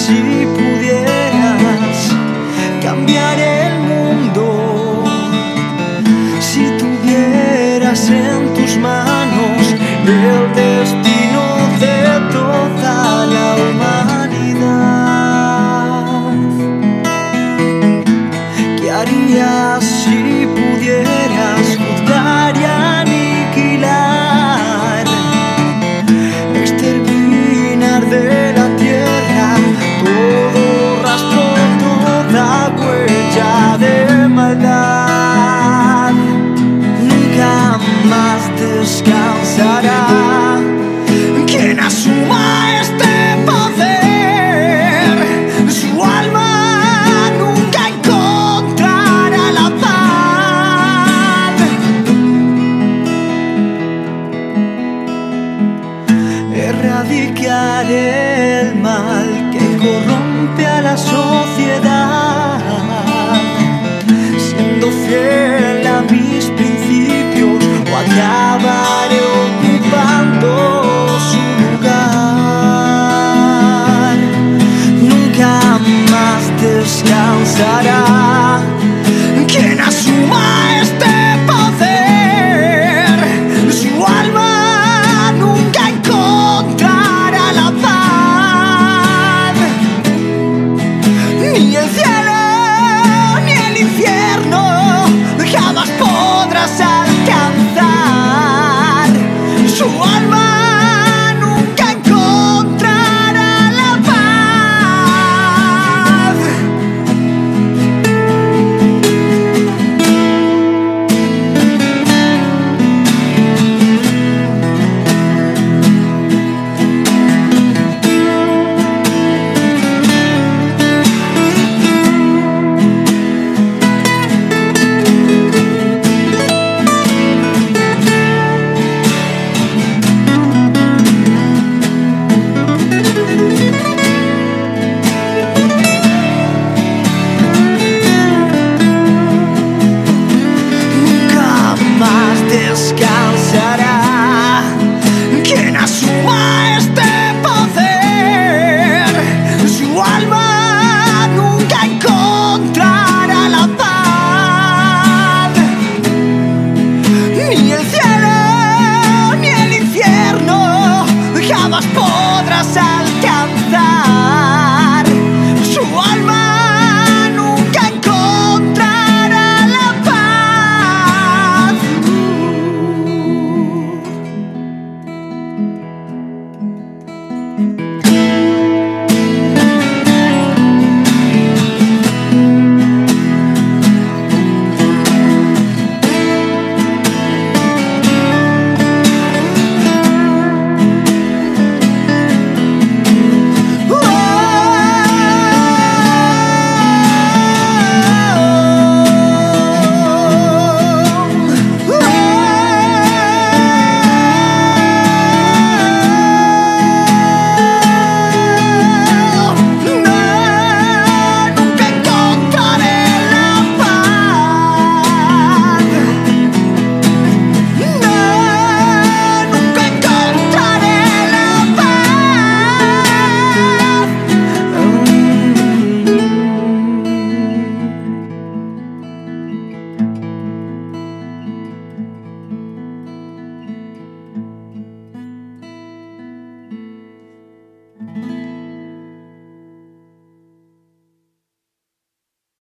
si pudieras cambiar el mundo, si tuvieras en tus manos el destino de toda la humanidad, ¿qué harías si pudieras juzgar y aniquilar, exterminar de la tierra todo rastro, toda huella de maldad? Nunca más descansará quien asuma este poder. Su alma nunca encontrará la paz. Erradicar el mal que corrompe a la sociedad, siendo fiel a mis principios, o acabaré ocupando su lugar. Nunca más descansará quien asuma este poder. Su alma nunca encontrará la paz. Ni el cielo ni el infierno jamás podrás alcanzar. Su alma nunca encontrará la paz. Descansará quien asuma este poder. Su alma nunca encontrará la paz. Ni el cielo ni el infierno jamás podrán